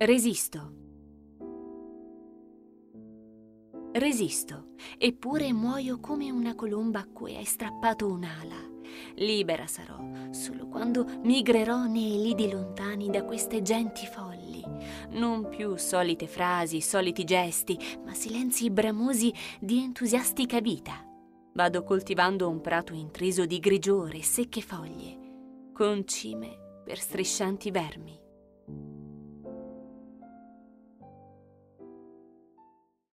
Resisto. Resisto, eppure muoio come una colomba a cui hai strappato un'ala. Libera sarò solo quando migrerò nei lidi lontani da queste genti folli. Non più solite frasi, soliti gesti, ma silenzi bramosi di entusiastica vita. Vado coltivando un prato intriso di grigiore e secche foglie, con cime per striscianti vermi.